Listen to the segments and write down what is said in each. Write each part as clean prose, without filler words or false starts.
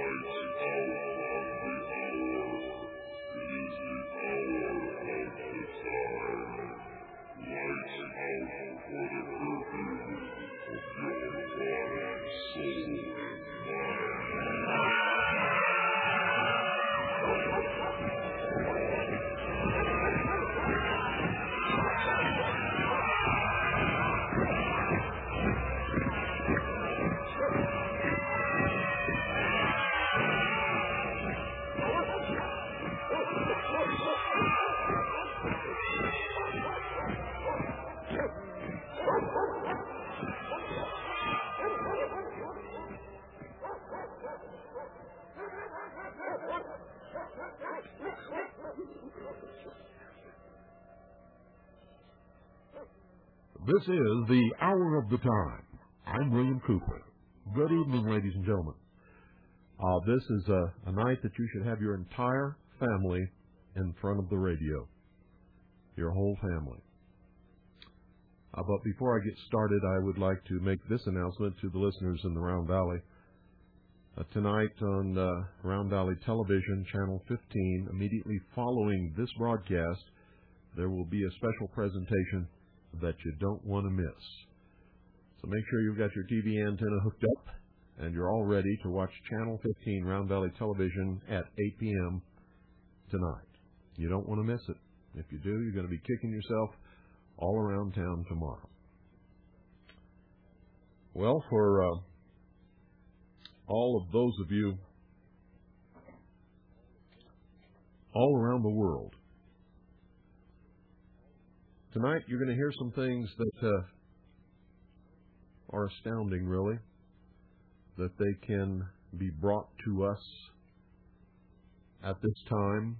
This is the Hour of the Time. I'm William Cooper. Good evening, ladies and gentlemen. This is a night that you should have your entire family in front of the radio. Your whole family. But before I get started, I would like to make this announcement to the listeners in the Round Valley. Tonight on Round Valley Television, Channel 15, immediately following this broadcast, there will be a special presentation that you don't want to miss. So make sure you've got your TV antenna hooked up and you're all ready to watch Channel 15 Round Valley Television at 8 p.m. tonight. You don't want to miss it. If you do, you're going to be kicking yourself all around town tomorrow. Well, for all of those of you all around the world, tonight you're going to hear some things that are astounding, really, that they can be brought to us at this time.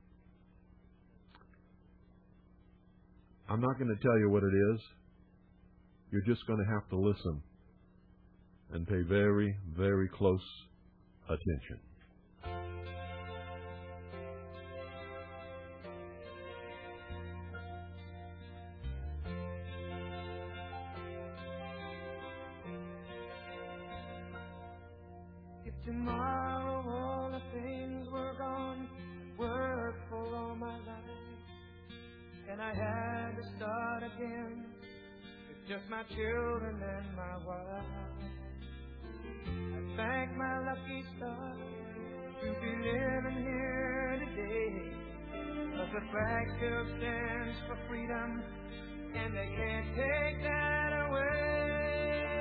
I'm not going to tell you what it is. You're just going to have to listen and pay very, very close attention. If tomorrow all the things were gone, worked for all my life, and I had to start again with just my children and my wife, I thank my lucky stars to be living here today, 'cause the flag still stands for freedom, and they can't take that away.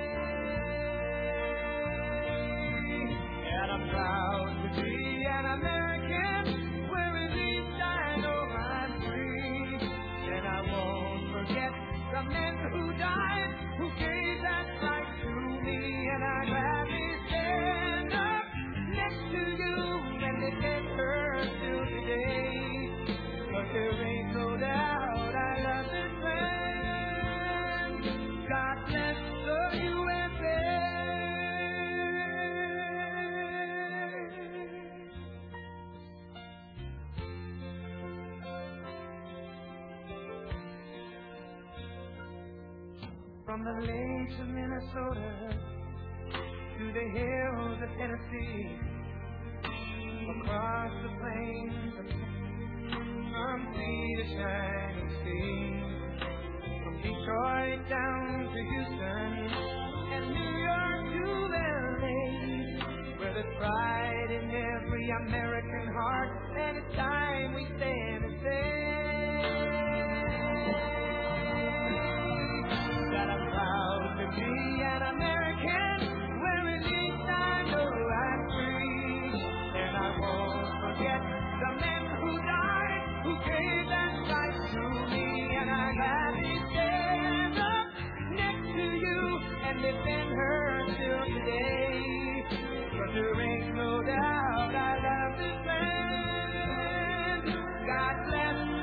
And I'm proud to be an American, where at least I know I'm free. And I won't forget the men who died, who gave that right to me. And I'd gladly stand up next to you and defend her till today. But there ain't no doubt I love this land. God bless the USA. From the lakes of Minnesota to the hills of Tennessee, across the plains of from sea to shining sea, from Detroit down to Houston and New York to LA, where there's pride in every American heart, and it's time we stand and say that I'm proud to be an American, where at least I know I'm free. And I won't forget the men who died, who gave that right to me. And I gladly stand up next to you and defend her till today. But there ain't no doubt I love this land. God bless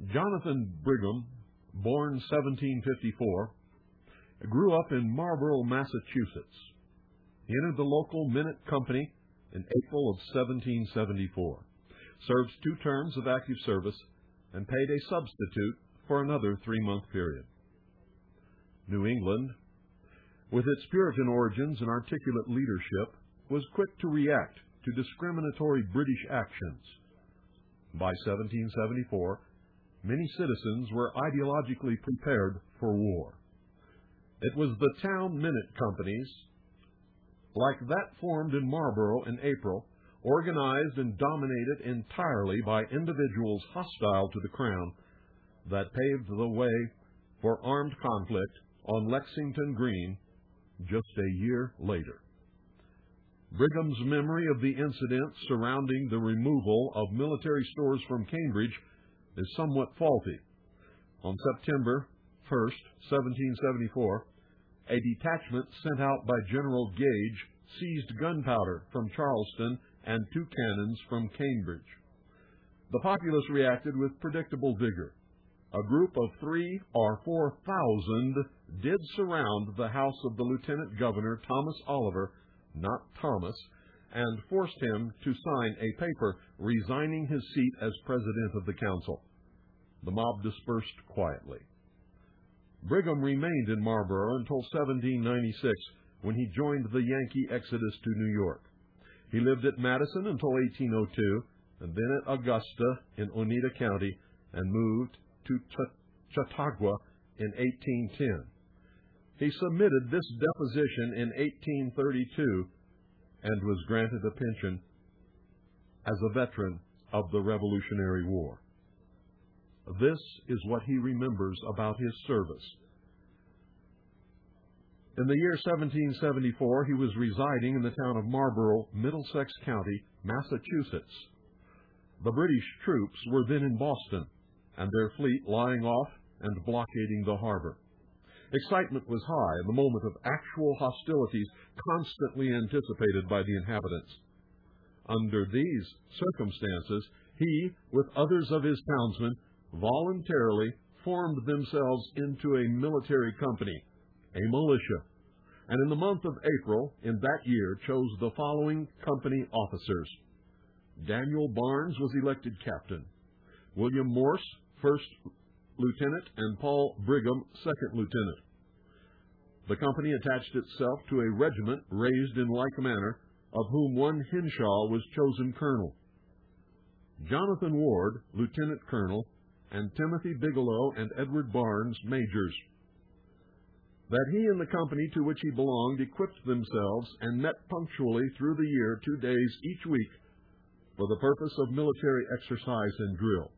Jonathan Brigham, born 1754, grew up in Marlborough, Massachusetts. He entered the local Minute Company in April of 1774, served 2 terms of active service, and paid a substitute for another 3-month period. New England, with its Puritan origins and articulate leadership, was quick to react to discriminatory British actions. By 1774, many citizens were ideologically prepared for war. It was the town minute companies, like that formed in Marlborough in April, organized and dominated entirely by individuals hostile to the Crown, that paved the way for armed conflict on Lexington Green just a year later. Brigham's memory of the incidents surrounding the removal of military stores from Cambridge is somewhat faulty. On September 1st, 1774, a detachment sent out by General Gage seized gunpowder from Charleston and 2 cannons from Cambridge. The populace reacted with predictable vigor. A group of 3,000 or 4,000 did surround the house of the Lieutenant Governor Thomas Oliver, not Thomas, and forced him to sign a paper resigning his seat as president of the council. The mob dispersed quietly. Brigham remained in Marlborough until 1796, when he joined the Yankee exodus to New York. He lived at Madison until 1802, and then at Augusta in Oneida County, and moved to Chautauqua in 1810. He submitted this deposition in 1832 and was granted a pension as a veteran of the Revolutionary War. This is what he remembers about his service. In the year 1774, he was residing in the town of Marlborough, Middlesex County, Massachusetts. The British troops were then in Boston, and their fleet lying off and blockading the harbor. Excitement was high in the moment of actual hostilities constantly anticipated by the inhabitants. Under these circumstances, he, with others of his townsmen, voluntarily formed themselves into a military company, a militia, and in the month of April in that year chose the following company officers. Daniel Barnes was elected captain, William Morse, first lieutenant, and Paul Brigham, second lieutenant. The company attached itself to a regiment raised in like manner, of whom one Henshaw was chosen colonel. Jonathan Ward, lieutenant colonel, and Timothy Bigelow and Edward Barnes, majors. That he and the company to which he belonged equipped themselves and met punctually through the year 2 days each week for the purpose of military exercise and drill.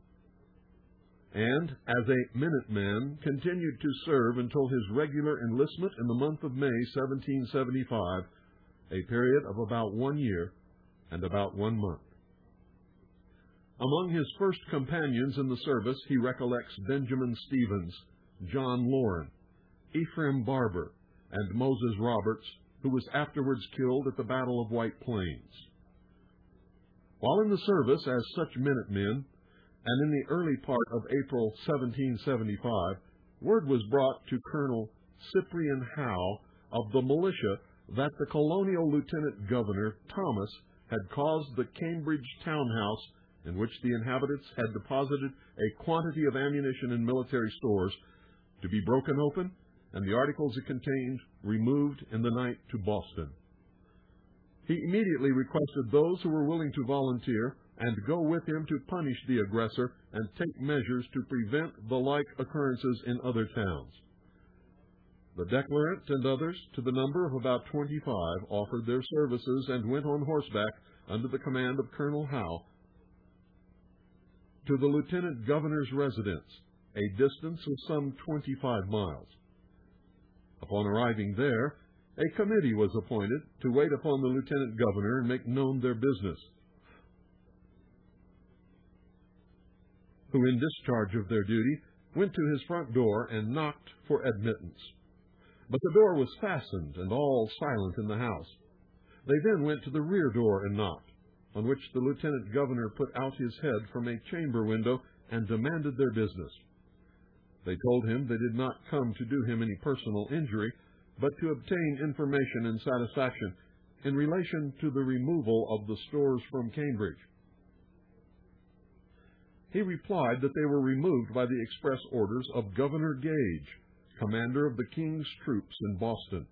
And, as a Minuteman, continued to serve until his regular enlistment in the month of May, 1775, a period of about 1 year and about 1 month. Among his first companions in the service, he recollects Benjamin Stevens, John Loren, Ephraim Barber, and Moses Roberts, who was afterwards killed at the Battle of White Plains. While in the service as such Minutemen, and in the early part of April 1775, word was brought to Colonel Cyprian Howe of the militia that the colonial lieutenant governor, Thomas, had caused the Cambridge townhouse, in which the inhabitants had deposited a quantity of ammunition and military stores, to be broken open and the articles it contained removed in the night to Boston. He immediately requested those who were willing to volunteer and go with him to punish the aggressor and take measures to prevent the like occurrences in other towns. The declarant and others, to the number of about 25, offered their services and went on horseback under the command of Colonel Howe to the lieutenant governor's residence, a distance of some 25 miles. Upon arriving there, a committee was appointed to wait upon the lieutenant governor and make known their business, who, in discharge of their duty, went to his front door and knocked for admittance. But the door was fastened and all silent in the house. They then went to the rear door and knocked, on which the lieutenant governor put out his head from a chamber window and demanded their business. They told him they did not come to do him any personal injury, but to obtain information and satisfaction in relation to the removal of the stores from Cambridge. He replied that they were removed by the express orders of Governor Gage, commander of the King's troops in Boston,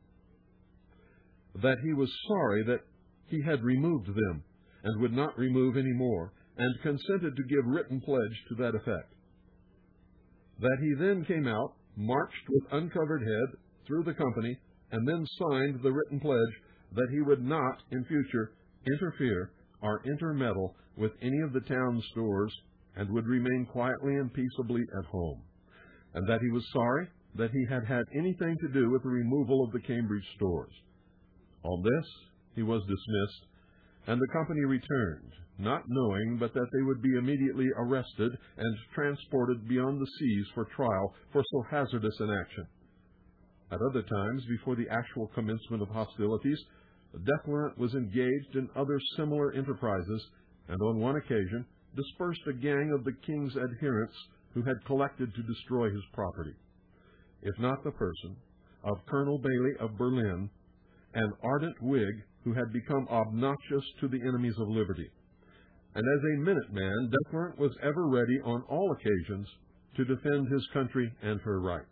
that he was sorry that he had removed them and would not remove any more, and consented to give written pledge to that effect. That he then came out, marched with uncovered head through the company, and then signed the written pledge that he would not in future interfere or intermeddle with any of the town stores, and would remain quietly and peaceably at home, and that he was sorry that he had had anything to do with the removal of the Cambridge stores. On this he was dismissed, and the company returned, not knowing but that they would be immediately arrested and transported beyond the seas for trial for so hazardous an action. At other times, before the actual commencement of hostilities, Declarant was engaged in other similar enterprises, and on one occasion dispersed a gang of the king's adherents who had collected to destroy his property. If not the person of Colonel Bailey of Berlin, an ardent Whig who had become obnoxious to the enemies of liberty. And as a Minuteman, Declarant was ever ready on all occasions to defend his country and her rights.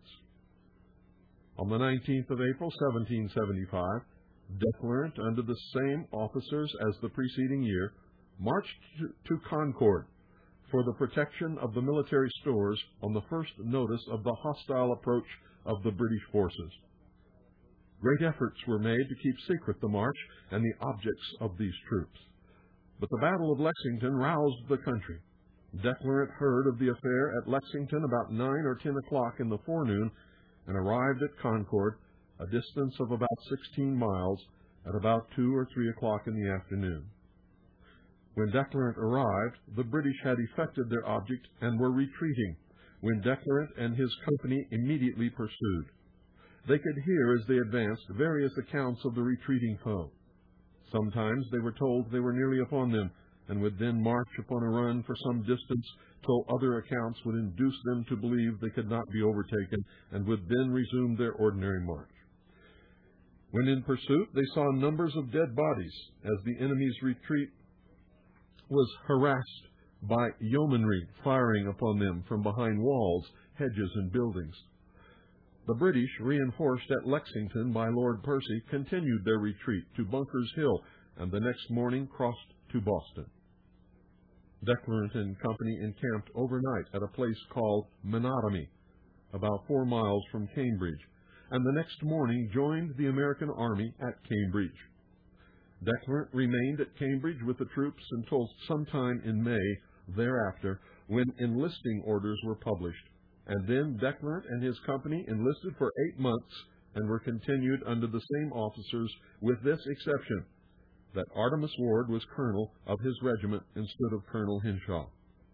On the 19th of April, 1775, Declarant, under the same officers as the preceding year, marched to Concord for the protection of the military stores on the first notice of the hostile approach of the British forces. Great efforts were made to keep secret the march and the objects of these troops. But the Battle of Lexington roused the country. Declarant heard of the affair at Lexington about 9 or 10 o'clock in the forenoon, and arrived at Concord, a distance of about 16 miles, at about 2 or 3 o'clock in the afternoon. When Declarant arrived, the British had effected their object and were retreating, when Declarant and his company immediately pursued. They could hear, as they advanced, various accounts of the retreating foe. Sometimes they were told they were nearly upon them, and would then march upon a run for some distance till other accounts would induce them to believe they could not be overtaken, and would then resume their ordinary march. When in pursuit, they saw numbers of dead bodies, as the enemy's retreat was harassed by yeomanry firing upon them from behind walls, hedges, and buildings. The British, reinforced at Lexington by Lord Percy, continued their retreat to Bunker's Hill, and the next morning crossed to Boston. Declarant and company encamped overnight at a place called Menotomy, about 4 miles from Cambridge, and the next morning joined the American army at Cambridge. Declarant remained at Cambridge with the troops until sometime in May thereafter, when enlisting orders were published, and then Declarant and his company enlisted for 8 months and were continued under the same officers, with this exception, that Artemus Ward was colonel of his regiment instead of Colonel Henshaw.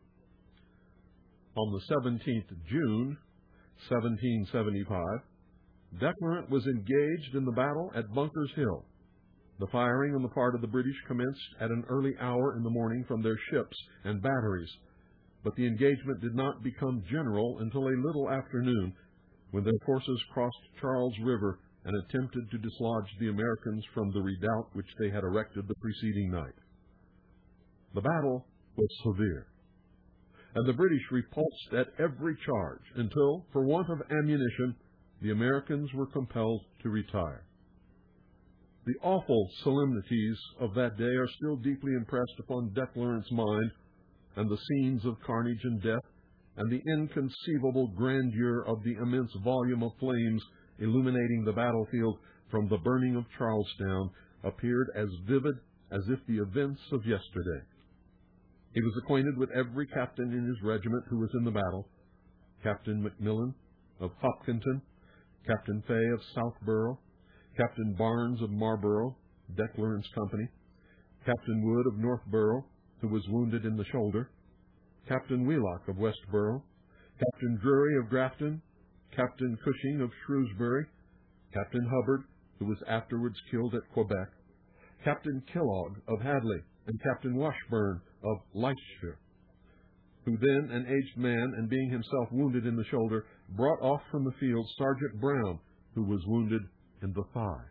On the 17th June, 1775, Declarant was engaged in the battle at Bunker's Hill. The firing on the part of the British commenced at an early hour in the morning from their ships and batteries, but the engagement did not become general until a little after noon, when their forces crossed Charles River and attempted to dislodge the Americans from the redoubt which they had erected the preceding night. The battle was severe, and the British repulsed at every charge until, for want of ammunition, the Americans were compelled to retire. The awful solemnities of that day are still deeply impressed upon Declarant's mind, and the scenes of carnage and death, and the inconceivable grandeur of the immense volume of flames illuminating the battlefield from the burning of Charlestown, appeared as vivid as if the events of yesterday. He was acquainted with every captain in his regiment who was in the battle: Captain Macmillan of Hopkinton, Captain Fay of Southborough, Captain Barnes of Marlborough, Declarant's company, Captain Wood of Northborough, who was wounded in the shoulder, Captain Wheelock of Westborough, Captain Drury of Grafton, Captain Cushing of Shrewsbury, Captain Hubbard, who was afterwards killed at Quebec, Captain Kellogg of Hadley, and Captain Washburn of Leicester. who then, an aged man, and being himself wounded in the shoulder, brought off from the field Sergeant Brown, who was wounded in the thigh.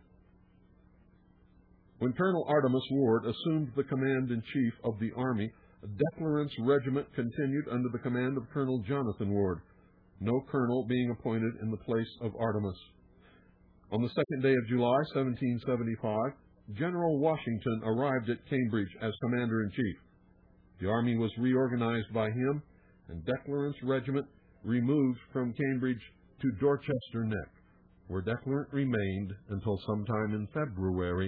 When Colonel Artemus Ward assumed the command-in-chief of the Army, Declarant's regiment continued under the command of Colonel Jonathan Ward, no colonel being appointed in the place of Artemus. On the 2nd day of July, 1775, General Washington arrived at Cambridge as commander-in-chief. The army was reorganized by him, and Declarant's regiment removed from Cambridge to Dorchester Neck, where Declarant remained until sometime in February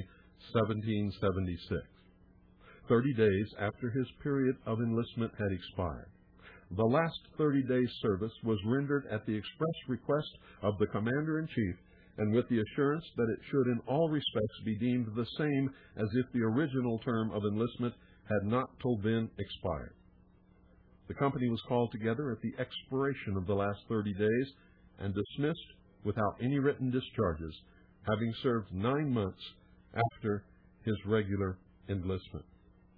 1776, 30 days after his period of enlistment had expired. The last 30 days' service was rendered at the express request of the commander-in-chief, and with the assurance that it should in all respects be deemed the same as if the original term of enlistment had not till then expired. The company was called together at the expiration of the last 30 days and dismissed without any written discharges, having served 9 months after his regular enlistment.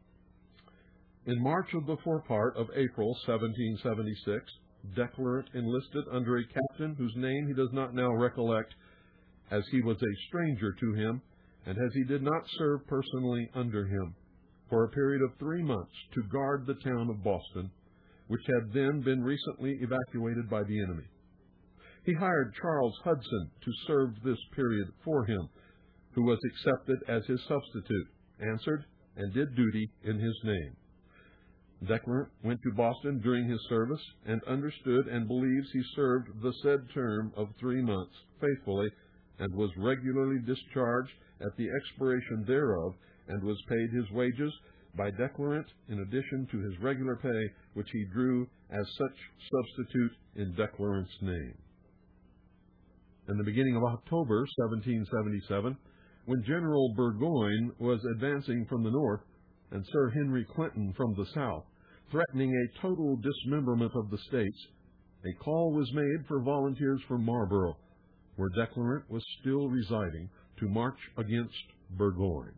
In March of the forepart of April 1776, Declarant enlisted under a captain whose name he does not now recollect, as he was a stranger to him, and as he did not serve personally under him, for a period of 3 months to guard the town of Boston, which had then been recently evacuated by the enemy. He hired Charles Hudson to serve this period for him, who was accepted as his substitute, answered, and did duty in his name. Declarant went to Boston during his service, and understood and believes he served the said term of 3 months faithfully, and was regularly discharged at the expiration thereof, and was paid his wages by Declarant in addition to his regular pay, which he drew as such substitute in Declarant's name. In the beginning of October 1777, when General Burgoyne was advancing from the north, and Sir Henry Clinton from the south, threatening a total dismemberment of the states, a call was made for volunteers from Marlborough, where Declarant was still residing, to march against Burgoyne.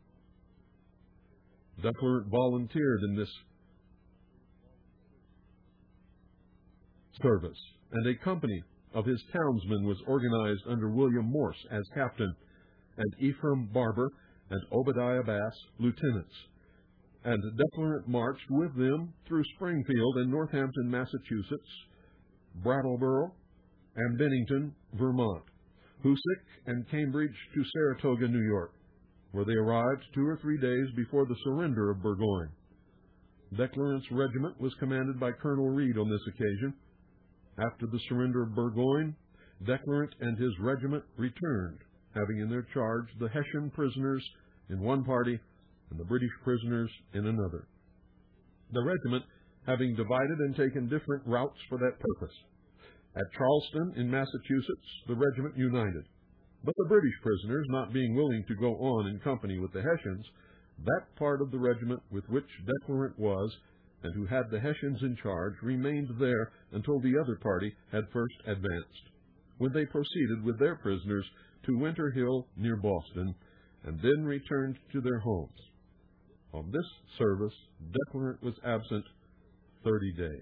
Declarant volunteered in this service, and a company of his townsmen was organized under William Morse as captain, and Ephraim Barber and Obadiah Bass lieutenants. And Declarant marched with them through Springfield and Northampton, Massachusetts, Brattleboro, and Bennington, Vermont, Hoosick and Cambridge to Saratoga, New York, where they arrived 2 or 3 days before the surrender of Burgoyne. Declarant's regiment was commanded by Colonel Reed on this occasion. After the surrender of Burgoyne, Declarant and his regiment returned, having in their charge the Hessian prisoners in one party and the British prisoners in another, the regiment having divided and taken different routes for that purpose. At Charleston in Massachusetts, the regiment united, but the British prisoners not being willing to go on in company with the Hessians, that part of the regiment with which Declarant was, and who had the Hessians in charge, remained there until the other party had first advanced, when they proceeded with their prisoners to Winter Hill near Boston, and then returned to their homes. On this service, Declarant was absent 30 days.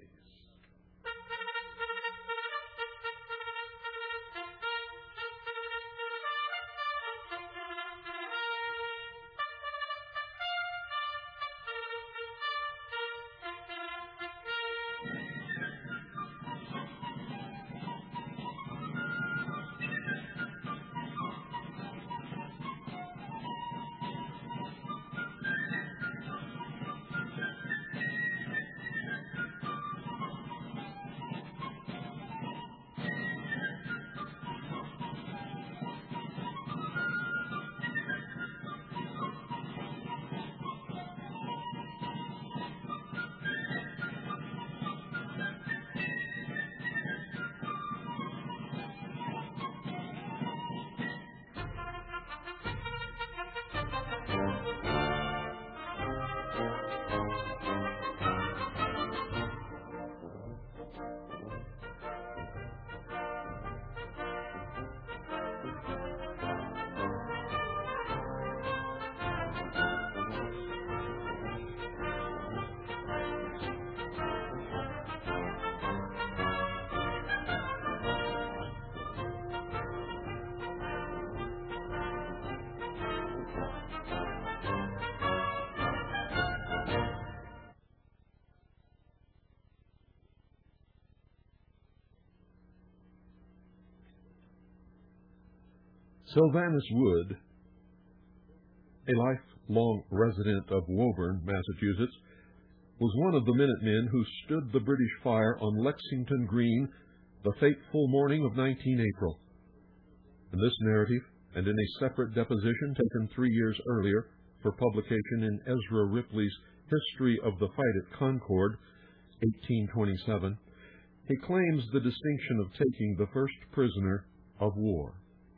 Sylvanus Wood, a lifelong resident of Woburn, Massachusetts, was one of the Minutemen who stood the British fire on Lexington Green the fateful morning of 19 April. In this narrative, and in a separate deposition taken 3 years earlier for publication in Ezra Ripley's History of the Fight at Concord, 1827, he claims the distinction of taking the first prisoner of war.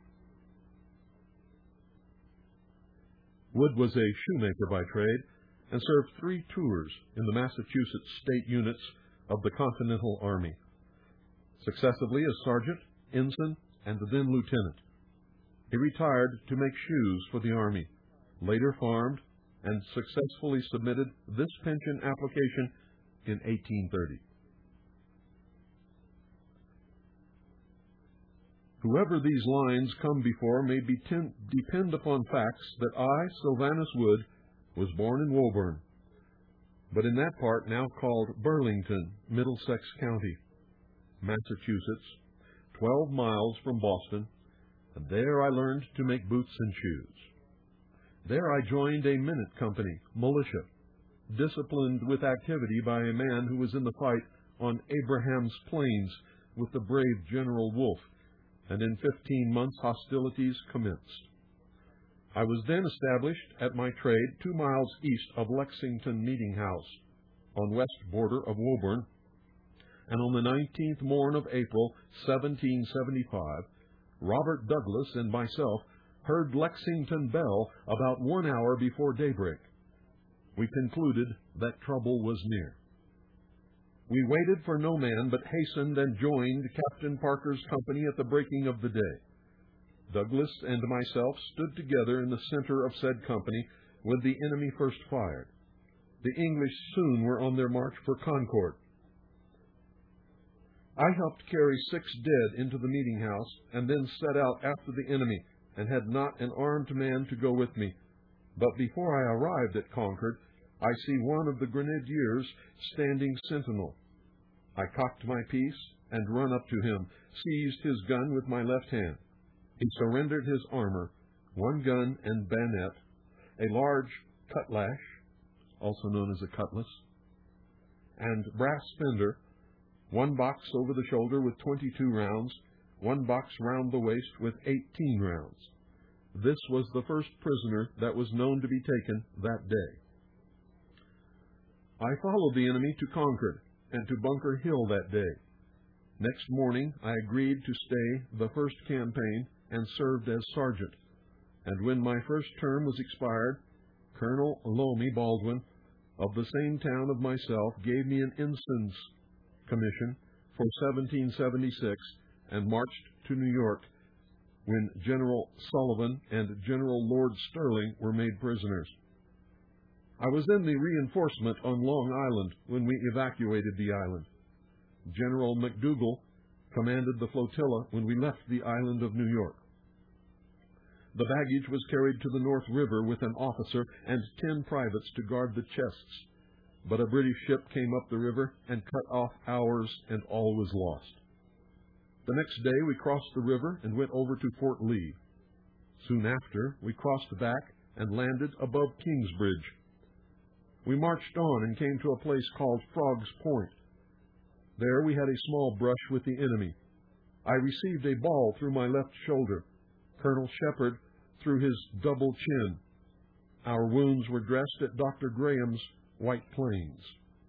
Wood was a shoemaker by trade and served 3 tours in the Massachusetts state units of the Continental Army, successively as sergeant, ensign, and then lieutenant. He retired to make shoes for the Army, later farmed, and successfully submitted this pension application in 1830. Whoever these lines come before may depend upon facts that I, Sylvanus Wood, was born in Woburn, but in that part now called Burlington, Middlesex County, Massachusetts, 12 miles from Boston, and there I learned to make boots and shoes. There I joined a minute company, militia, disciplined with activity by a man who was in the fight on Abraham's Plains with the brave General Wolfe, and in 15 months hostilities commenced. I was then established at my trade 2 miles east of Lexington Meeting House, on west border of Woburn, and on the 19th morn of April, 1775, Robert Douglas and myself heard Lexington bell about 1 hour before daybreak. We concluded that trouble was near. We waited for no man, but hastened and joined Captain Parker's company at the breaking of the day. Douglas and myself stood together in the center of said company when the enemy first fired. The English soon were on their march for Concord. I helped carry 6 dead into the meeting house, and then set out after the enemy, and had not an armed man to go with me. But before I arrived at Concord, I see one of the grenadiers standing sentinel. I cocked my piece and run up to him, seized his gun with my left hand. He surrendered his armor, 1 gun and bayonet, a large cutlash, also known as a cutlass, and brass fender, 1 box over the shoulder with 22 rounds, 1 box round the waist with 18 rounds. This was the first prisoner that was known to be taken that day. I followed the enemy to Concord and to Bunker Hill that day. Next morning, I agreed to stay the first campaign and served as sergeant. And when my first term was expired, Colonel Lomi Baldwin, of the same town of myself, gave me an ensign's commission for 1776 and marched to New York when General Sullivan and General Lord Sterling were made prisoners. I was in the reinforcement on Long Island when we evacuated the island. General McDougall commanded the flotilla when we left the island of New York. The baggage was carried to the North River with an officer and 10 privates to guard the chests, but a British ship came up the river and cut off ours, and all was lost. The next day we crossed the river and went over to Fort Lee. Soon after, we crossed back and landed above Kingsbridge. We marched on and came to a place called Frog's Point. There we had a small brush with the enemy. I received a ball through my left shoulder, Colonel Shepard through his double chin. Our wounds were dressed at Dr. Graham's White Plains.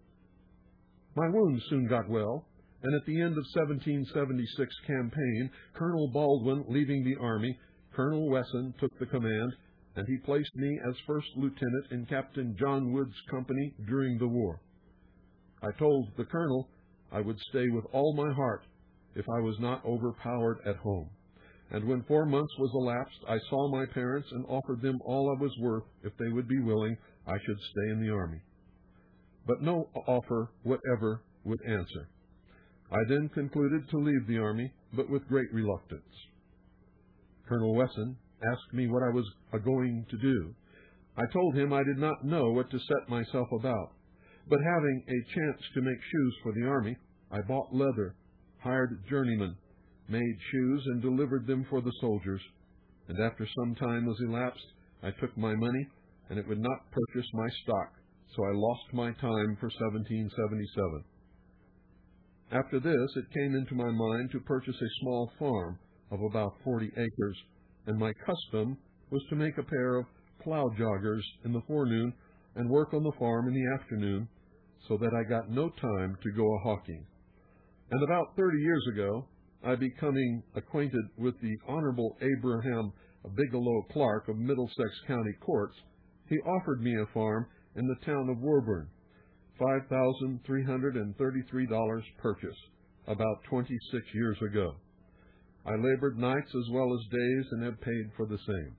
My wounds soon got well, and at the end of 1776 campaign, Colonel Baldwin leaving the Army, Colonel Wesson took the command, and he placed me as first lieutenant in Captain John Wood's company during the war. I told the colonel I would stay with all my heart if I was not overpowered at home. And when 4 months was elapsed, I saw my parents and offered them all I was worth if they would be willing I should stay in the Army. But no offer whatever would answer. I then concluded to leave the Army, but with great reluctance. Colonel Wesson asked me what I was going to do. I told him I did not know what to set myself about, but having a chance to make shoes for the Army, I bought leather, hired journeymen, made shoes, and delivered them for the soldiers, and after some time was elapsed, I took my money, and it would not purchase my stock, so I lost my time for 1777. After this, it came into my mind to purchase a small farm of about 40 acres, and my custom was to make a pair of plow joggers in the forenoon and work on the farm in the afternoon, so that I got no time to go a-hawking. And about 30 years ago, I becoming acquainted with the Honorable Abraham Bigelow Clark of Middlesex County Courts, he offered me a farm in the town of Woburn, $5,333 purchase, about 26 years ago. I labored nights as well as days and have paid for the same.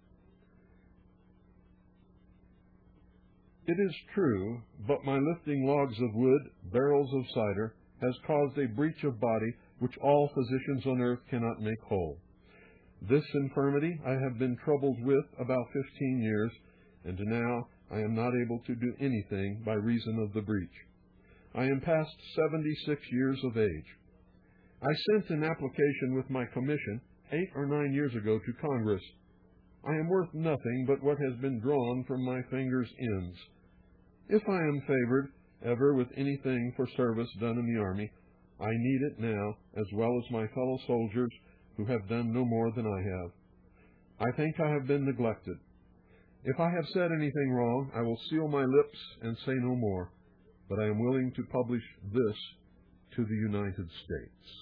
It is true, but my lifting logs of wood, barrels of cider, has caused a breach of body which all physicians on earth cannot make whole. This infirmity I have been troubled with about 15 years, and now I am not able to do anything by reason of the breach. I am past 76 years of age. I sent an application with my commission 8 or 9 years ago to Congress. I am worth nothing but what has been drawn from my fingers' ends. If I am favored ever with anything for service done in the Army, I need it now, as well as my fellow soldiers who have done no more than I have. I think I have been neglected. If I have said anything wrong, I will seal my lips and say no more, but I am willing to publish this to the United States.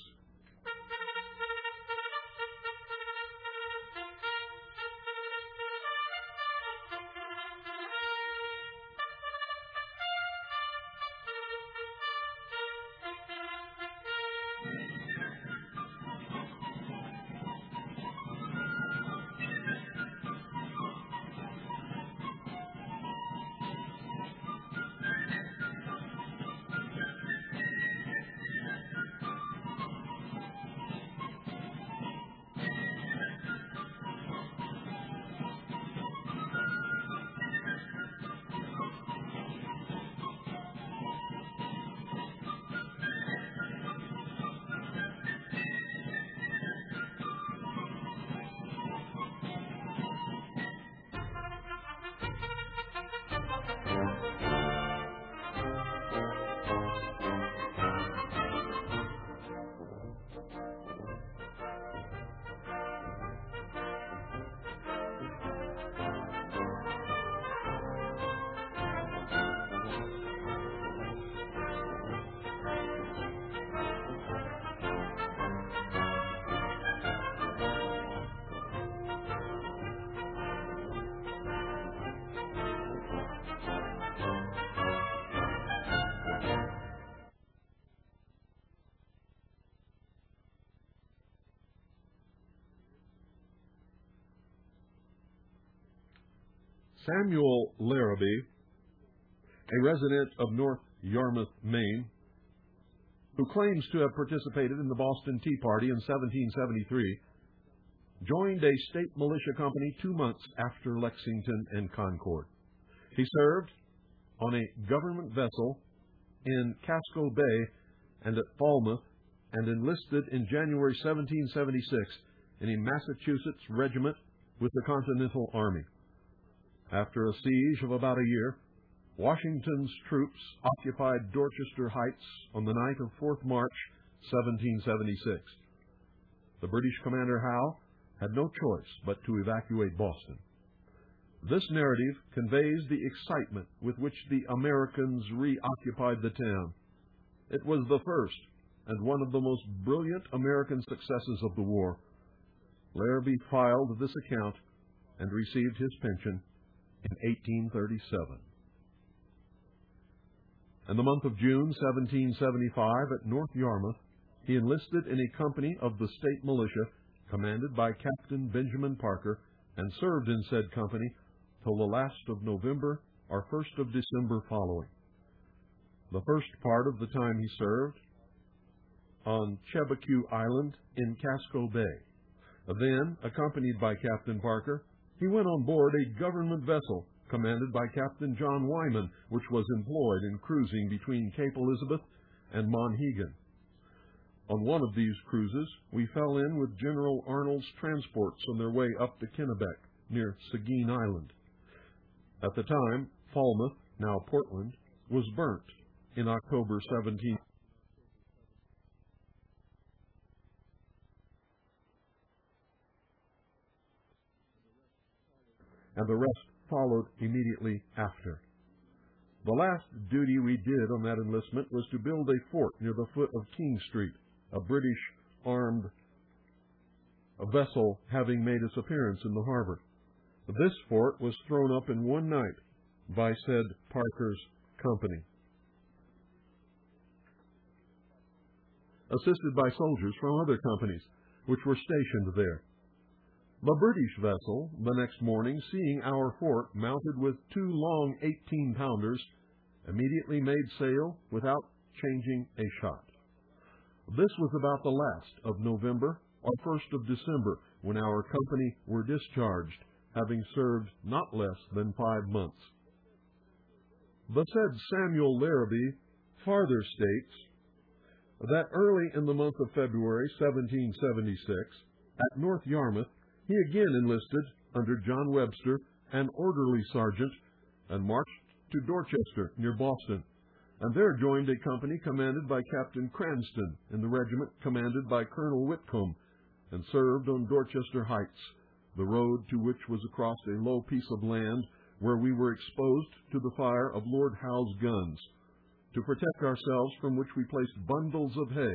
Samuel Larrabee, a resident of North Yarmouth, Maine, who claims to have participated in the Boston Tea Party in 1773, joined a state militia company 2 months after Lexington and Concord. He served on a government vessel in Casco Bay and at Falmouth, and enlisted in January 1776 in a Massachusetts regiment with the Continental Army. After a siege of about a year, Washington's troops occupied Dorchester Heights on the night of 4th March, 1776. The British commander Howe had no choice but to evacuate Boston. This narrative conveys the excitement with which the Americans reoccupied the town. It was the first and one of the most brilliant American successes of the war. Larrabee filed this account and received his pension in 1837. In the month of June 1775, at North Yarmouth, he enlisted in a company of the state militia commanded by Captain Benjamin Parker, and served in said company till the last of November or 1st of December following. The first part of the time he served on Chebeque Island in Casco Bay. Then, accompanied by Captain Parker, he went on board a government vessel commanded by Captain John Wyman, which was employed in cruising between Cape Elizabeth and Monhegan. On one of these cruises, we fell in with General Arnold's transports on their way up to Kennebec, near Seguin Island. At the time, Falmouth, now Portland, was burnt in October 17. And the rest followed immediately after. The last duty we did on that enlistment was to build a fort near the foot of King Street, a British armed vessel having made its appearance in the harbor. This fort was thrown up in one night by said Parker's company, assisted by soldiers from other companies which were stationed there. The British vessel, the next morning, seeing our fort mounted with two long 18-pounders, immediately made sail without changing a shot. This was about the last of November or 1st of December, when our company were discharged, having served not less than 5 months. The said Samuel Larrabee farther states that early in the month of February 1776, at North Yarmouth, he again enlisted under John Webster, an orderly sergeant, and marched to Dorchester, near Boston, and there joined a company commanded by Captain Cranston in the regiment commanded by Colonel Whitcomb, and served on Dorchester Heights, the road to which was across a low piece of land where we were exposed to the fire of Lord Howe's guns, to protect ourselves from which we placed bundles of hay.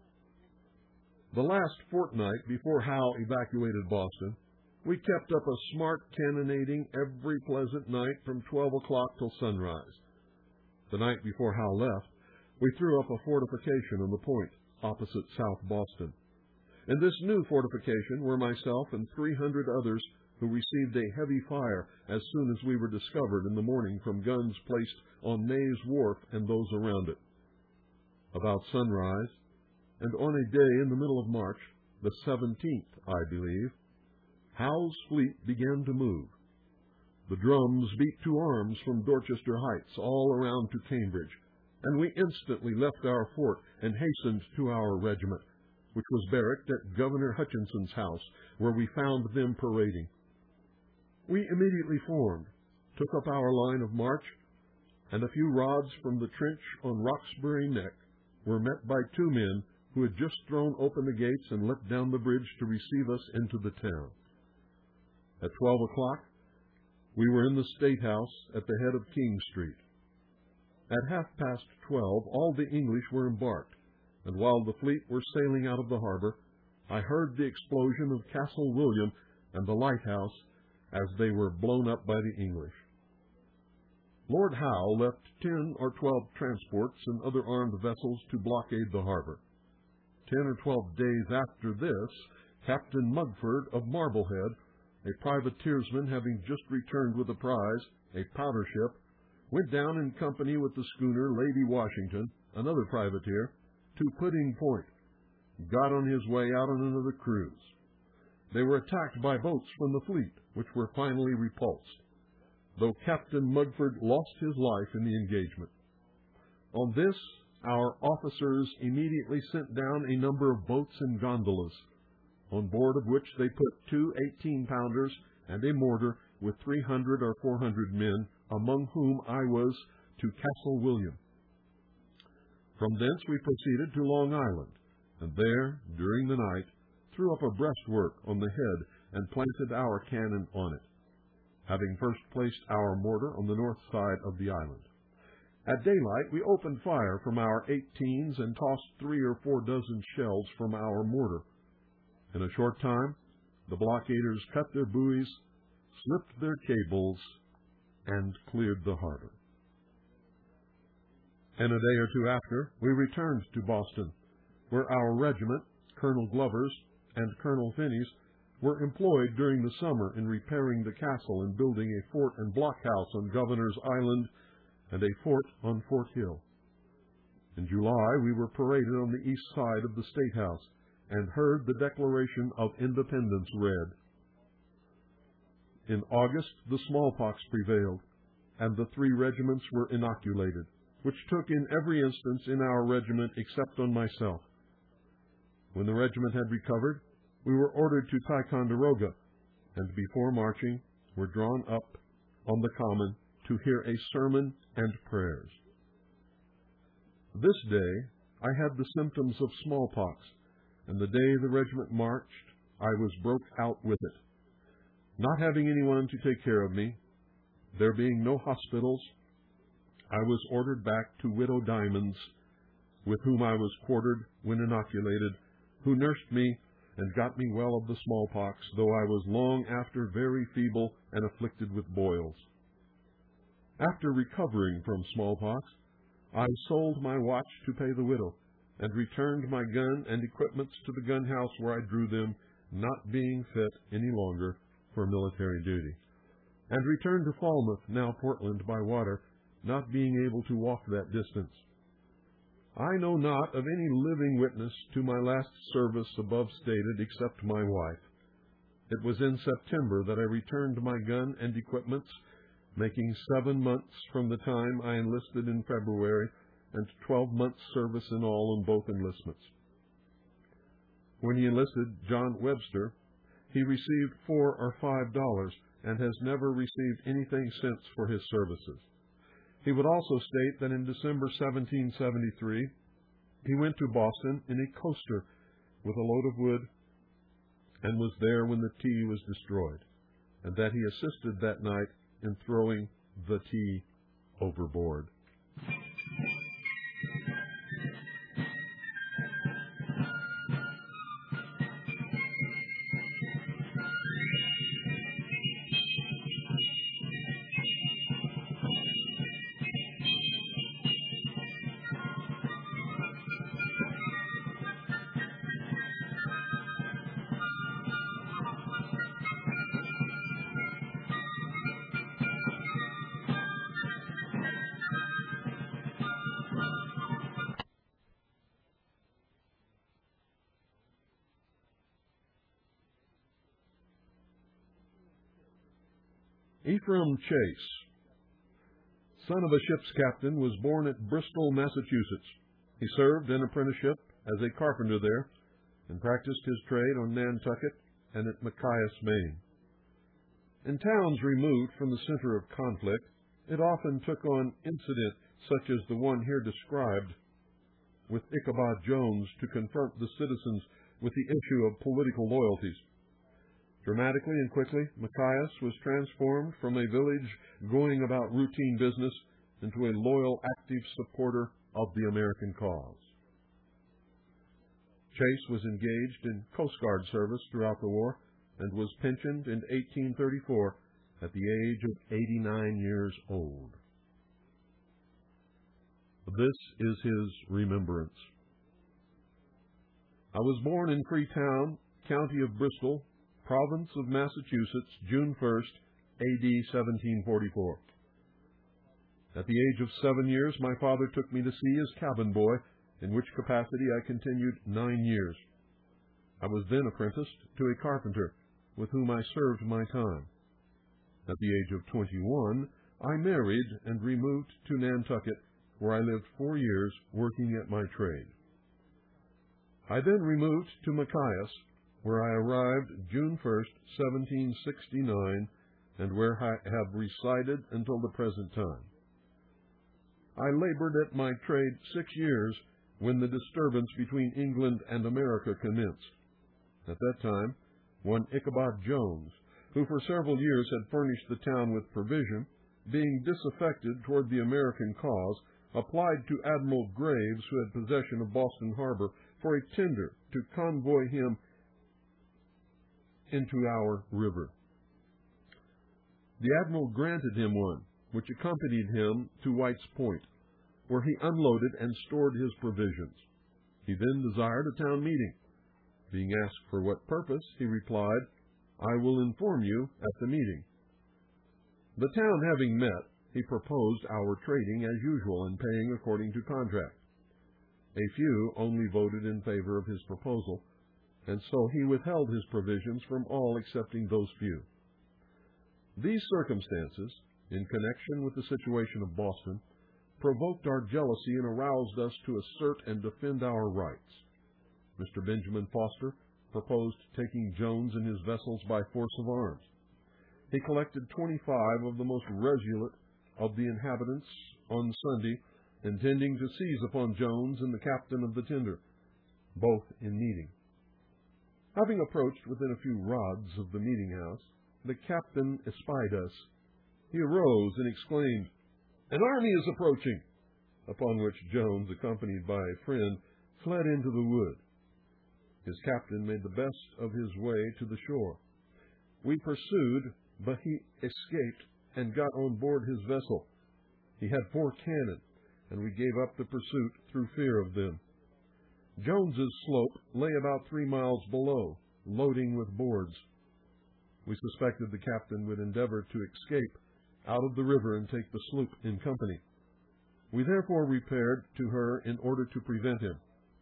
The last fortnight before Howe evacuated Boston, we kept up a smart cannonading every pleasant night from 12 o'clock till sunrise. The night before Howe left, we threw up a fortification on the point opposite South Boston. In this new fortification were myself and 300 others who received a heavy fire as soon as we were discovered in the morning from guns placed on May's Wharf and those around it. About sunrise, and on a day in the middle of March, the 17th, I believe, Howe's fleet began to move. The drums beat to arms from Dorchester Heights all around to Cambridge, and we instantly left our fort and hastened to our regiment, which was barracked at Governor Hutchinson's house, where we found them parading. We immediately formed, took up our line of march, and a few rods from the trench on Roxbury Neck were met by two men who had just thrown open the gates and let down the bridge to receive us into the town. At 12 o'clock, we were in the State House at the head of King Street. At 12:30, all the English were embarked, and while the fleet were sailing out of the harbor, I heard the explosion of Castle William and the lighthouse as they were blown up by the English. Lord Howe left 10 or 12 transports and other armed vessels to blockade the harbor. 10 or 12 days after this, Captain Mugford of Marblehead, a privateersman having just returned with a prize, a powder ship, went down in company with the schooner Lady Washington, another privateer, to Pudding Point, got on his way out on another cruise. They were attacked by boats from the fleet, which were finally repulsed, though Captain Mugford lost his life in the engagement. On this, our officers immediately sent down a number of boats and gondolas, on board of which they put two 18-pounders and a mortar with 300 or 400 men, among whom I was, to Castle William. From thence we proceeded to Long Island, and there, during the night, threw up a breastwork on the head and planted our cannon on it, having first placed our mortar on the north side of the island. At daylight, we opened fire from our 18s and tossed 3 or 4 dozen shells from our mortar. In a short time, the blockaders cut their buoys, slipped their cables, and cleared the harbor. And a day or two after, we returned to Boston, where our regiment, Colonel Glover's and Colonel Finney's, were employed during the summer in repairing the castle and building a fort and blockhouse on Governor's Island and a fort on Fort Hill. In July, we were paraded on the east side of the State House and heard the Declaration of Independence read. In August, the smallpox prevailed, and the 3 regiments were inoculated, which took in every instance in our regiment except on myself. When the regiment had recovered, we were ordered to Ticonderoga, and before marching were drawn up on the common to hear a sermon and prayers. This day I had the symptoms of smallpox, and the day the regiment marched, I was broke out with it. Not having anyone to take care of me, there being no hospitals, I was ordered back to Widow Diamond's, with whom I was quartered when inoculated, who nursed me and got me well of the smallpox, though I was long after very feeble and afflicted with boils. After recovering from smallpox, I sold my watch to pay the widow, and returned my gun and equipments to the gun house where I drew them, not being fit any longer for military duty, and returned to Falmouth, now Portland, by water, not being able to walk that distance. I know not of any living witness to my last service above stated except my wife. It was in September that I returned my gun and equipments, making 7 months from the time I enlisted in February, and 12 months' service in all on both enlistments. When he enlisted John Webster, he received $4 or $5 and has never received anything since for his services. He would also state that in December 1773, he went to Boston in a coaster with a load of wood and was there when the tea was destroyed, and that he assisted that night in throwing the tea overboard. Ephraim Chase, son of a ship's captain, was born at Bristol, Massachusetts. He served an apprenticeship as a carpenter there and practiced his trade on Nantucket and at Machias, Maine. In towns removed from the center of conflict, it often took on incident such as the one here described with Ichabod Jones to confront the citizens with the issue of political loyalties. Dramatically and quickly, Machias was transformed from a village going about routine business into a loyal, active supporter of the American cause. Chase was engaged in Coast Guard service throughout the war and was pensioned in 1834 at the age of 89 years old. This is his remembrance. I was born in Freetown, County of Bristol, Province of Massachusetts, June 1st, A.D. 1744. At the age of 7 years, my father took me to sea as cabin boy, in which capacity I continued 9 years. I was then apprenticed to a carpenter, with whom I served my time. At the age of 21, I married and removed to Nantucket, where I lived 4 years working at my trade. I then removed to Machias, where I arrived June 1st, 1769, and where I have resided until the present time. I labored at my trade 6 years when the disturbance between England and America commenced. At that time, one Ichabod Jones, who for several years had furnished the town with provision, being disaffected toward the American cause, applied to Admiral Graves, who had possession of Boston Harbor, for a tender to convoy him into our river. The admiral granted him one, which accompanied him to White's Point, where he unloaded and stored his provisions. He then desired a town meeting. Being asked for what purpose, he replied, "I will inform you at the meeting." The town having met, he proposed our trading as usual and paying according to contract. A few only voted in favor of his proposal, and so he withheld his provisions from all excepting those few. These circumstances, in connection with the situation of Boston, provoked our jealousy and aroused us to assert and defend our rights. Mr. Benjamin Foster proposed taking Jones and his vessels by force of arms. He collected 25 of the most resolute of the inhabitants on Sunday, intending to seize upon Jones and the captain of the tender, both in meeting. Having approached within a few rods of the meeting-house, the captain espied us. He arose and exclaimed, "An army is approaching," upon which Jones, accompanied by a friend, fled into the wood. His captain made the best of his way to the shore. We pursued, but he escaped and got on board his vessel. He had 4 cannon, and we gave up the pursuit through fear of them. Jones's slope lay about 3 miles below, loading with boards. We suspected the captain would endeavor to escape out of the river and take the sloop in company. We therefore repaired to her in order to prevent him.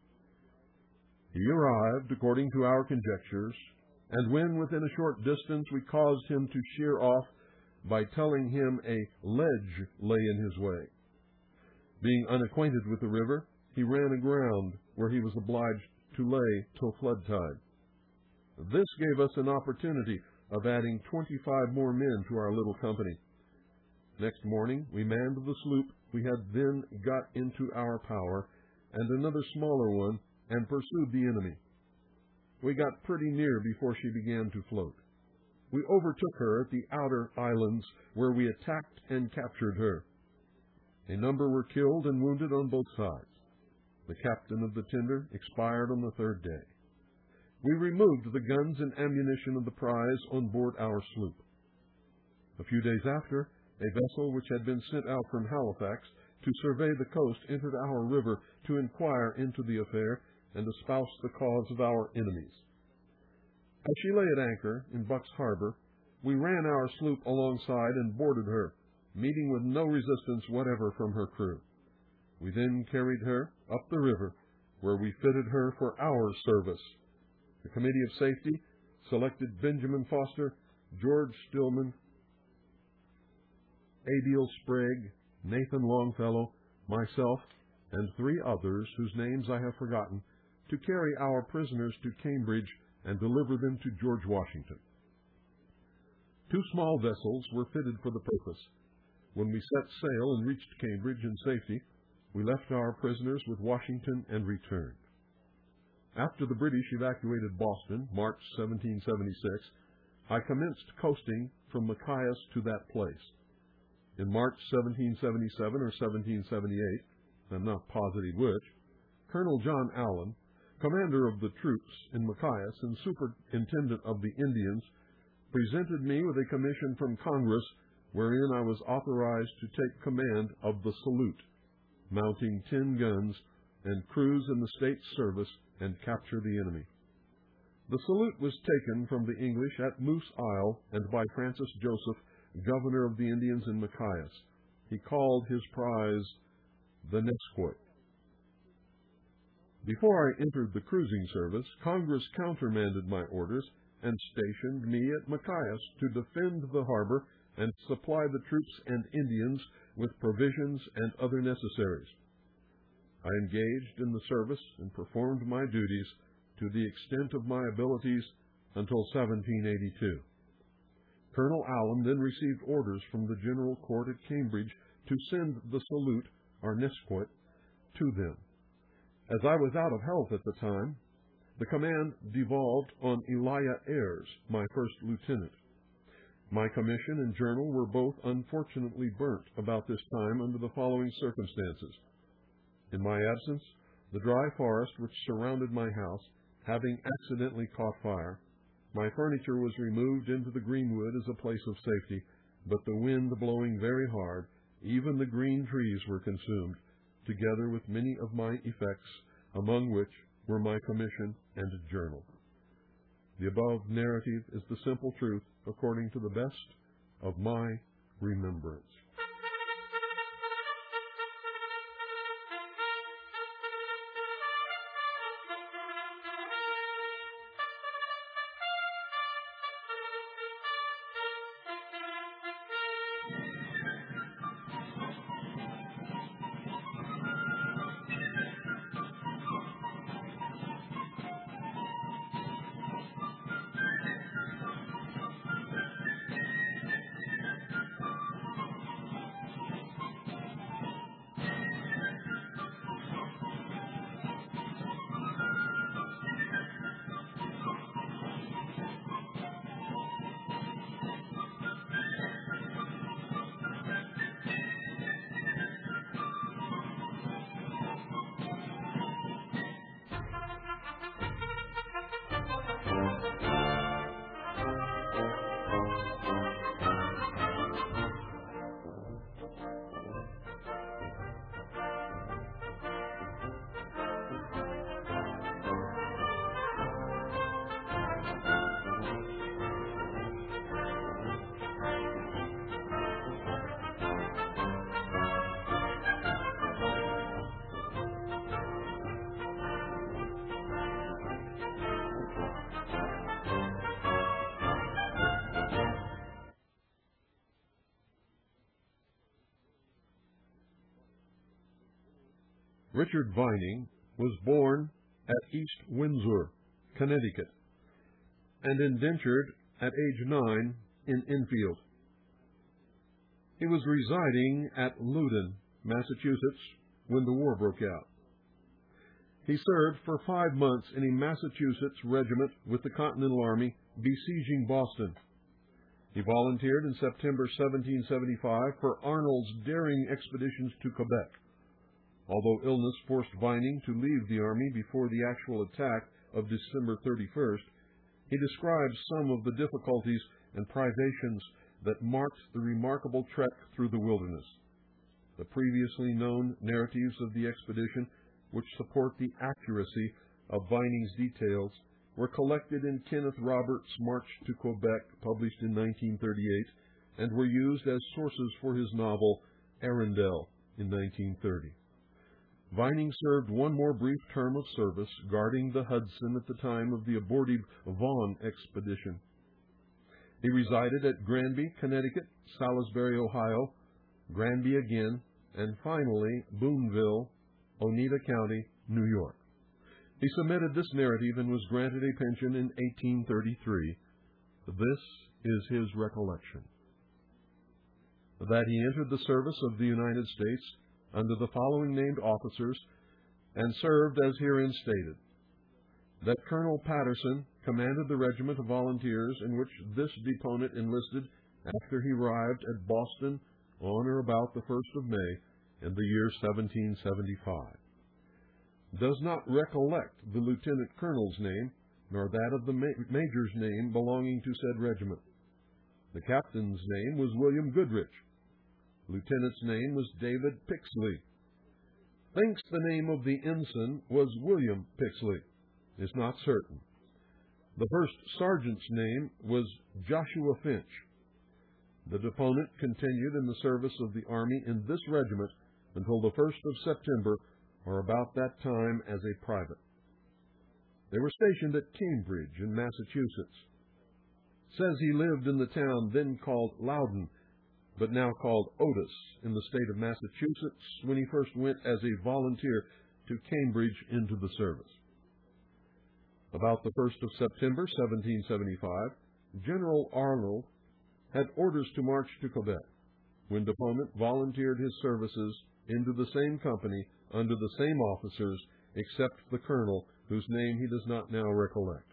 He arrived, according to our conjectures, and when within a short distance we caused him to sheer off by telling him a ledge lay in his way. Being unacquainted with the river, he ran aground, where he was obliged to lay till flood tide. This gave us an opportunity of adding 25 more men to our little company. Next morning we manned the sloop we had then got into our power, and another smaller one, and pursued the enemy. We got pretty near before she began to float. We overtook her at the outer islands, where we attacked and captured her. A number were killed and wounded on both sides. The captain of the tender expired on the 3rd day. We removed the guns and ammunition of the prize on board our sloop. A few days after, a vessel which had been sent out from Halifax to survey the coast entered our river to inquire into the affair and espouse the cause of our enemies. As she lay at anchor in Buck's Harbor, we ran our sloop alongside and boarded her, meeting with no resistance whatever from her crew. We then carried her up the river, where we fitted her for our service. The Committee of Safety selected Benjamin Foster, George Stillman, Abiel Sprague, Nathan Longfellow, myself, and 3 others whose names I have forgotten, to carry our prisoners to Cambridge and deliver them to George Washington. 2 small vessels were fitted for the purpose. When we set sail and reached Cambridge in safety, we left our prisoners with Washington and returned. After the British evacuated Boston, March 1776, I commenced coasting from Machias to that place. In March 1777 or 1778, I'm not positive which, Colonel John Allen, commander of the troops in Machias and superintendent of the Indians, presented me with a commission from Congress wherein I was authorized to take command of the Salute, mounting 10 guns, and cruise in the state's service and capture the enemy. The Salute was taken from the English at Moose Isle and by Francis Joseph, governor of the Indians in Machias. He called his prize the Nesquik. Before I entered the cruising service, Congress countermanded my orders and stationed me at Machias to defend the harbor and supply the troops and Indians with provisions and other necessaries. I engaged in the service and performed my duties to the extent of my abilities until 1782. Colonel Allen then received orders from the General Court at Cambridge to send the Salute, or Nesquik, to them. As I was out of health at the time, the command devolved on Elijah Ayres, my first lieutenant. My commission and journal were both unfortunately burnt about this time under the following circumstances. In my absence, the dry forest which surrounded my house, having accidentally caught fire, my furniture was removed into the greenwood as a place of safety, but the wind blowing very hard, even the green trees were consumed, together with many of my effects, among which were my commission and journal. The above narrative is the simple truth according to the best of my remembrance. Richard Vining was born at East Windsor, Connecticut, and indentured at age 9 in Enfield. He was residing at Loudon, Massachusetts, when the war broke out. He served for 5 months in a Massachusetts regiment with the Continental Army besieging Boston. He volunteered in September 1775 for Arnold's daring expeditions to Quebec. Although illness forced Vining to leave the Army before the actual attack of December 31st, he describes some of the difficulties and privations that marked the remarkable trek through the wilderness. The previously known narratives of the expedition, which support the accuracy of Vining's details, were collected in Kenneth Roberts' March to Quebec, published in 1938, and were used as sources for his novel Arundel in 1930. Vining served one more brief term of service, guarding the Hudson at the time of the abortive Vaughan expedition. He resided at Granby, Connecticut, Salisbury, Ohio, Granby again, and finally Boonville, Oneida County, New York. He submitted this narrative and was granted a pension in 1833. This is his recollection: that he entered the service of the United States under the following named officers and served as herein stated: that Colonel Patterson commanded the regiment of volunteers in which this deponent enlisted after he arrived at Boston on or about the 1st of May in the year 1775. Does not recollect the lieutenant colonel's name, nor that of the major's name belonging to said regiment. The captain's name was William Goodrich. Lieutenant's name was David Pixley. Thinks the name of the ensign was William Pixley. Is not certain. The first sergeant's name was Joshua Finch. The deponent continued in the service of the Army in this regiment until the 1st of September, or about that time, as a private. They were stationed at Cambridge in Massachusetts. Says he lived in the town then called Loudon, but now called Otis, in the state of Massachusetts, when he first went as a volunteer to Cambridge into the service. About the 1st of September, 1775, General Arnold had orders to march to Quebec, when deponent volunteered his services into the same company under the same officers, except the colonel, whose name he does not now recollect.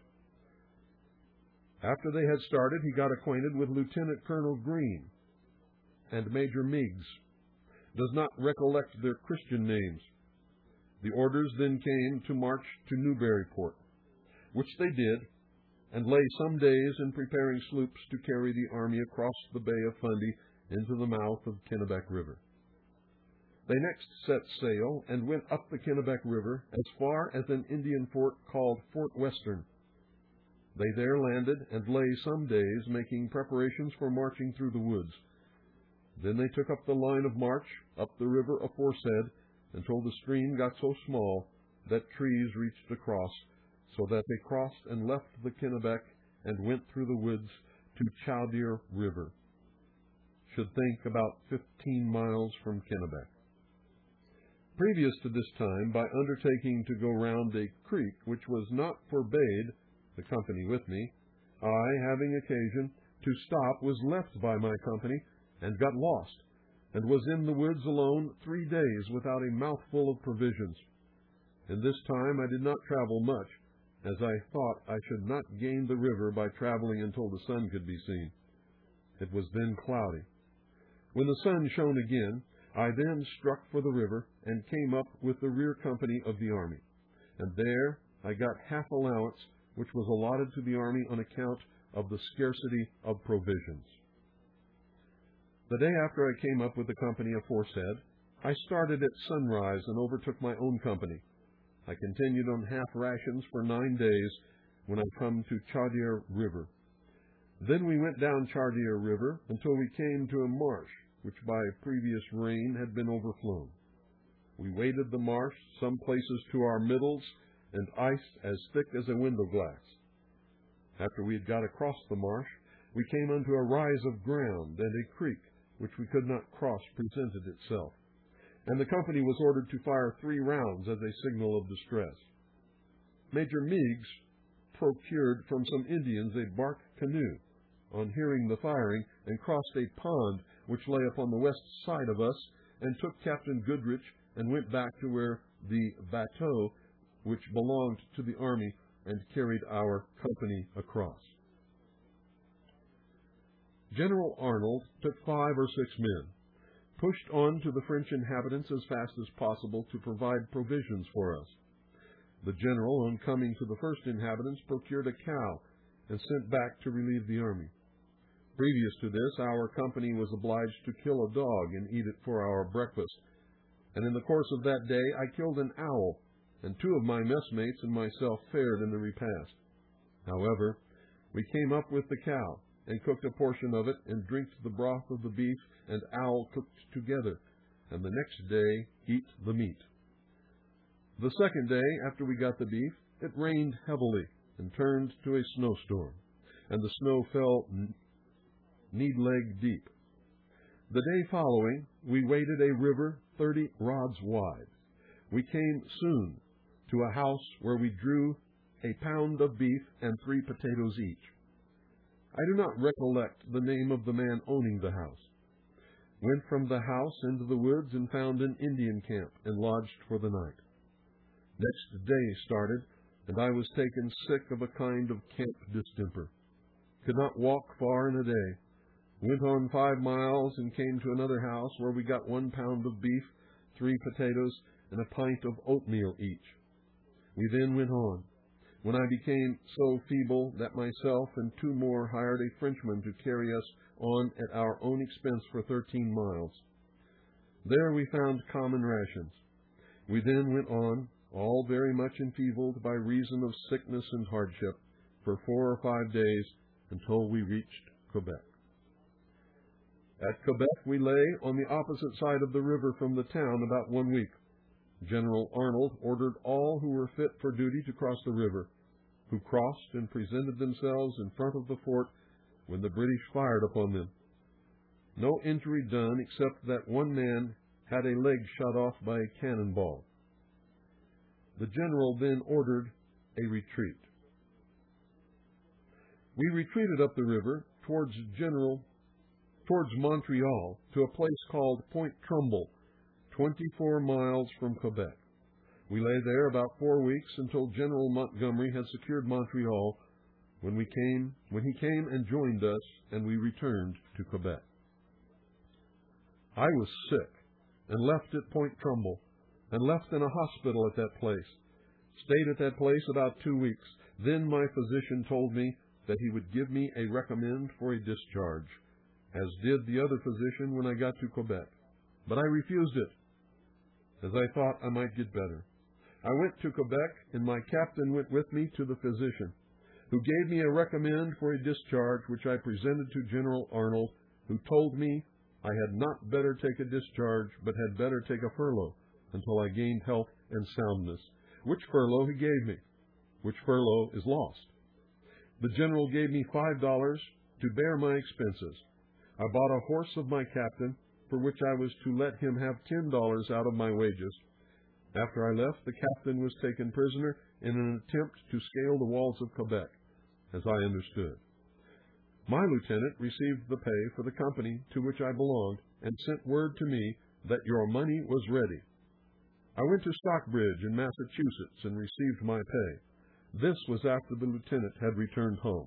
After they had started, he got acquainted with Lieutenant Colonel Green and Major Meigs. Does not recollect their Christian names. The orders then came to march to Newburyport, which they did, and lay some days in preparing sloops to carry the army across the Bay of Fundy into the mouth of Kennebec River. They next set sail and went up the Kennebec River as far as an Indian fort called Fort Western. They there landed and lay some days making preparations for marching through the woods. Then they took up the line of march up the river aforesaid until the stream got so small that trees reached across, so that they crossed and left the Kennebec and went through the woods to Chaudiere River. Should think about 15 miles from Kennebec. Previous to this time, by undertaking to go round a creek which was not forbade the company with me, I, having occasion to stop, was left by my company and got lost, and was in the woods alone 3 days without a mouthful of provisions. In this time I did not travel much, as I thought I should not gain the river by traveling until the sun could be seen. It was then cloudy. When the sun shone again, I then struck for the river and came up with the rear company of the army, and there I got half allowance, which was allotted to the army on account of the scarcity of provisions. The day after I came up with the company aforesaid, I started at sunrise and overtook my own company. I continued on half rations for 9 days when I come to Chaudiere River. Then we went down Chaudiere River until we came to a marsh, which by previous rain had been overflown. We waded the marsh, some places to our middles, and ice as thick as a window glass. After we had got across the marsh, we came unto a rise of ground, and a creek, which we could not cross, presented itself. and the company was ordered to fire 3 rounds as a signal of distress. Major Meigs procured from some Indians a bark canoe on hearing the firing and crossed a pond which lay upon the west side of us and took Captain Goodrich and went back to where the bateau which belonged to the army and carried our company across. General Arnold took 5 or 6 men, pushed on to the French inhabitants as fast as possible to provide provisions for us. The general, on coming to the first inhabitants, procured a cow and sent back to relieve the army. Previous to this, our company was obliged to kill a dog and eat it for our breakfast, and in the course of that day I killed an owl, and 2 of my messmates and myself fared in the repast. However, we came up with the cow, and cooked a portion of it, and drank the broth of the beef and owl cooked together, and the next day eat the meat. The second day, after we got the beef, it rained heavily, and turned to a snowstorm, and the snow fell knee-leg deep. The day following, we waded a river 30 rods wide. We came soon to a house where we drew a pound of beef and 3 potatoes each. I do not recollect the name of the man owning the house. Went from the house into the woods and found an Indian camp and lodged for the night. Next day started, and I was taken sick of a kind of camp distemper. Could not walk far in a day. Went on 5 miles and came to another house where we got 1 pound of beef, 3 potatoes, and a pint of oatmeal each. We then went on, when I became so feeble that myself and 2 more hired a Frenchman to carry us on at our own expense for 13 miles. There we found common rations. We then went on, all very much enfeebled by reason of sickness and hardship, for 4 or 5 days until we reached Quebec. At Quebec we lay on the opposite side of the river from the town about 1 week. General Arnold ordered all who were fit for duty to cross the river, who crossed and presented themselves in front of the fort when the British fired upon them. No injury done except that 1 man had a leg shot off by a cannonball. The general then ordered a retreat. We retreated up the river towards Montreal to a place called Point Trumbull, 24 miles from Quebec. We lay there about 4 weeks until General Montgomery had secured Montreal, when he came and joined us, and we returned to Quebec. I was sick and left at Point Trumbull, and left in a hospital at that place. Stayed at that place about 2 weeks. Then my physician told me that he would give me a recommend for a discharge, as did the other physician when I got to Quebec. But I refused it, as I thought I might get better. I went to Quebec, and my captain went with me to the physician, who gave me a recommend for a discharge, which I presented to General Arnold, who told me I had not better take a discharge, but had better take a furlough until I gained health and soundness, which furlough he gave me, which furlough is lost. The general gave me $5 to bear my expenses. I bought a horse of my captain, for which I was to let him have $10 out of my wages. After I left, the captain was taken prisoner in an attempt to scale the walls of Quebec, as I understood. My lieutenant received the pay for the company to which I belonged, and sent word to me that your money was ready. I went to Stockbridge in Massachusetts and received my pay. This was after the lieutenant had returned home.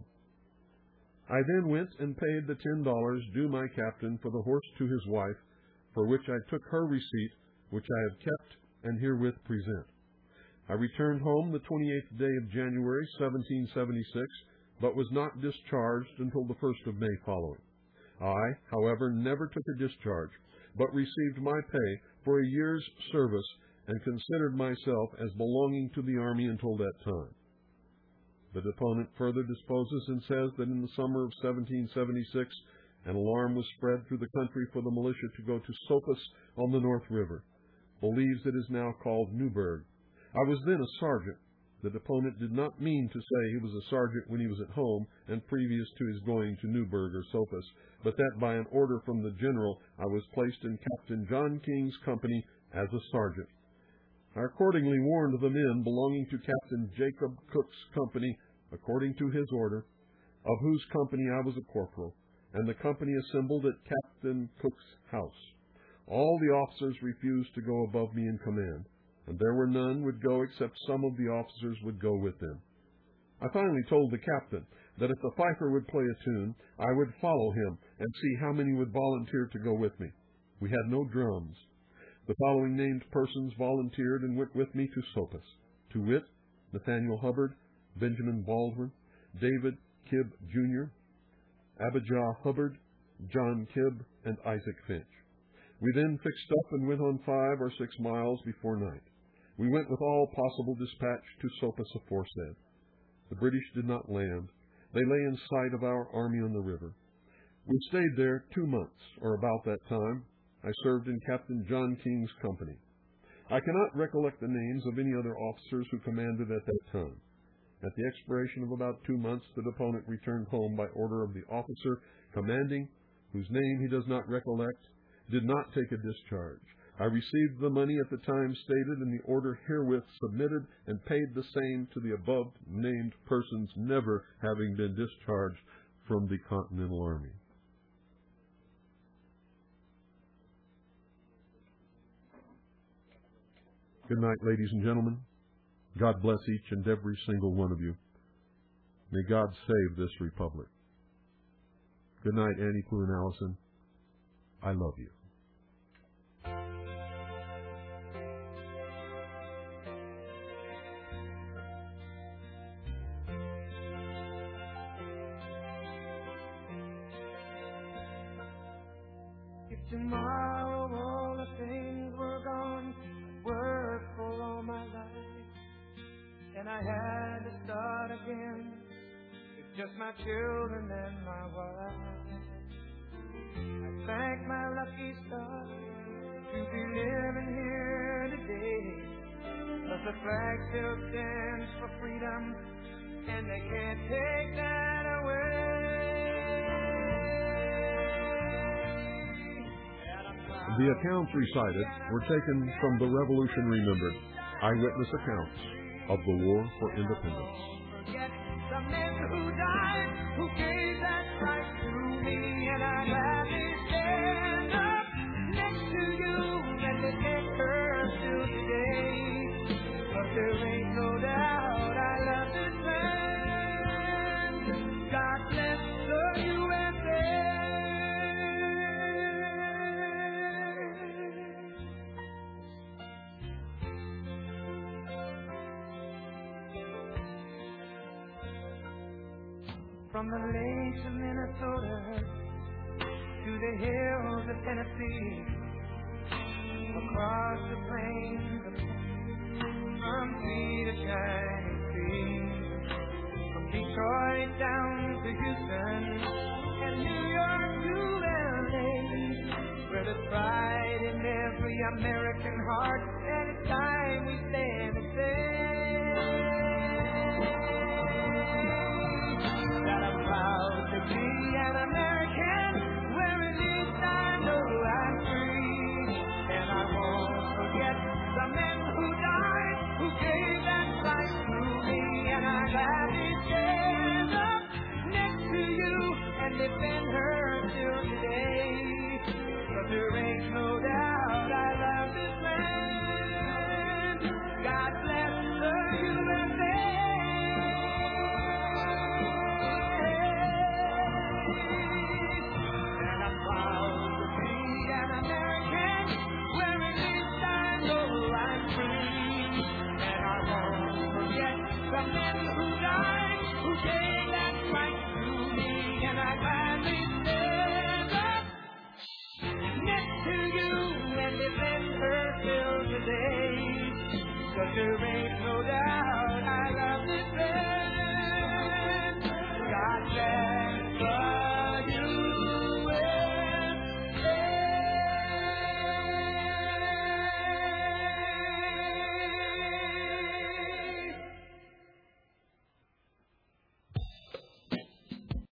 I then went and paid the $10 due my captain for the horse to his wife, for which I took her receipt, which I have kept and herewith present. I returned home the 28th day of January, 1776, but was not discharged until the 1st of May following. I, however, never took a discharge, but received my pay for a year's service, and considered myself as belonging to the army until that time. The deponent further disposes and says that in the summer of 1776, an alarm was spread through the country for the militia to go to Sopus on the North River. Believes it is now called Newburgh. I was then a sergeant. The deponent did not mean to say he was a sergeant when he was at home and previous to his going to Newburgh or Sopus, but that by an order from the general I was placed in Captain John King's company as a sergeant. I accordingly warned the men belonging to Captain Jacob Cook's company, according to his order, of whose company I was a corporal, and the company assembled at Captain Cook's house. All the officers refused to go above me in command, and there were none would go except some of the officers would go with them. I finally told the captain that if the fifer would play a tune, I would follow him and see how many would volunteer to go with me. We had no drums. The following named persons volunteered and went with me to Sopus, to wit, Nathaniel Hubbard, Benjamin Baldwin, David Kibb, Jr., Abijah Hubbard, John Kibb, and Isaac Finch. We then fixed up and went on 5 or 6 miles before night. We went with all possible dispatch to Sopus aforesaid. The British did not land. They lay in sight of our army on the river. We stayed there 2 months, or about that time. I served in Captain John King's company. I cannot recollect the names of any other officers who commanded at that time. At the expiration of about 2 months, the deponent returned home by order of the officer commanding, whose name he does not recollect, did not take a discharge. I received the money at the time stated in the order herewith submitted and paid the same to the above-named persons, never having been discharged from the Continental Army. Good night, ladies and gentlemen. God bless each and every single one of you. May God save this republic. Good night, Annie Clue and Allison. I love you. If tomorrow all the things were gone, work for all my life, and I had to start again with just my children and my wife, I thank my lucky stars to be living here today, 'cause the flag still stands for freedom, and they can't take that away. The accounts recited were taken from the Revolution Remembered, eyewitness accounts of the War for Independence. Forget the men who died, who gave that right to me, and I'd gladly stand up next to you and defend her till today. But there ain't no doubt I love this land. God bless the USA. From the lakes of Minnesota to the hills of Tennessee, across the plains of from sea to shining sea, from Detroit down to Houston and New York to LA, where there's pride in every American heart, and it's time we stand and say that I'm proud to be an American, where at least I know I'm free. And I won't forget the men who died, who gave that right to me. And I gladly stand up next to you and defend her till today. But there ain't no doubt I love this land. God bless the USA. The men who died, who gave that right to me, and I gladly stand up next to you and defend her till today. 'Cause there ain't